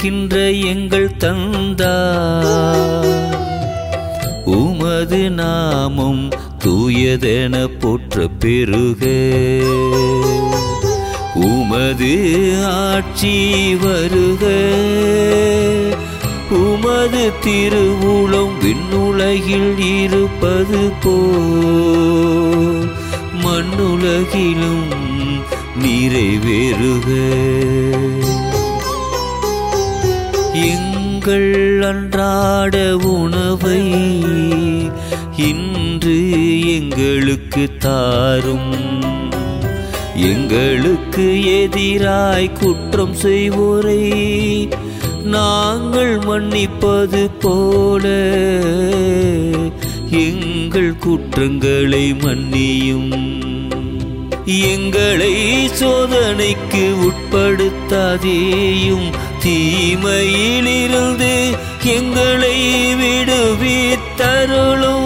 இருக்கின்ற எங்கள் தந்தார், உமது நாமம் தூயதென போற்ற பெருக. உமது ஆட்சி வருக, உமது திருவுளம் விண்ணுலகில் இருப்பது போல் மண்ணுலகிலும் நிறைவேறுக. எங்கள் அன்றாட உணவை இன்று எங்களுக்கு தாரும், எங்களுக்கு எதிராய் குற்றம் செய்வோரை நாங்கள் மன்னிப்பது போல எங்கள் குற்றங்களை மன்னியும். எங்களை சோதனைக்கு உட்படுத்தாதேயும், தீமையிலிருந்து எங்களை விடுவித்தருளும்.